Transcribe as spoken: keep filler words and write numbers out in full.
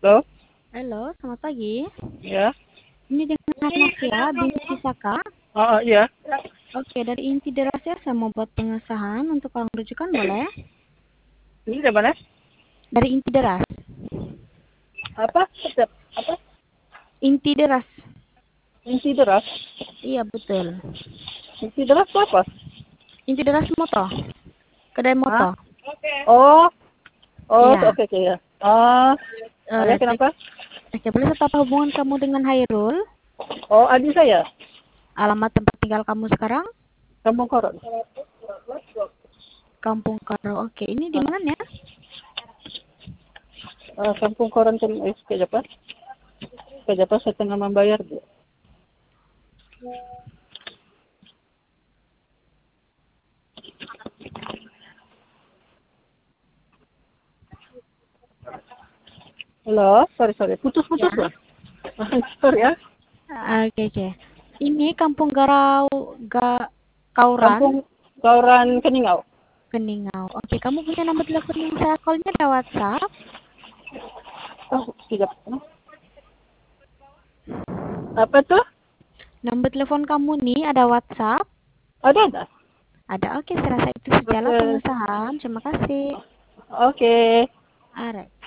Halo? Halo, selamat pagi. Ya. Ini dengan Novia binti Saka. Oh, iya. Oke, dari inti deras ya, saya mau buat pengesahan untuk uang rujukan, boleh? Ini dari mana? Dari inti deras. Apa? Tetap. Apa? Inti deras. Inti deras. Iya, betul. Inti deras itu apa? Inti deras moto. Kedai Hah? moto. Oh. Oh, Iya. oke, oke ya. Oh, Eh, ada kenapa? Oke, boleh saya tahu apa hubungan kamu dengan Hairul? Oh, adik saya. Alamat tempat tinggal kamu sekarang? Kampung Koron. Kampung Karo. Oke, ini di Ah, mana ya? ah, Kampung Koron kan eh, kayak apa? Kayak apa saya tengah membayar dia. Halo, sorry, sorry. Ya. Putus-putus lah. Sorry ya. Oke, oke. Ini Kampung Garau ga, Kauran, Kampung Koron Keningau. Keningau. Oke, kamu punya nomor telepon yang saya call-nya ada WhatsApp? Oh, tidak. Apa tuh? Nomor telepon kamu nih ada WhatsApp? Ada, ada. Ada. Oke, saya rasa itu sajalah Oke. pengesahan. Terima kasih. Oke. Alright.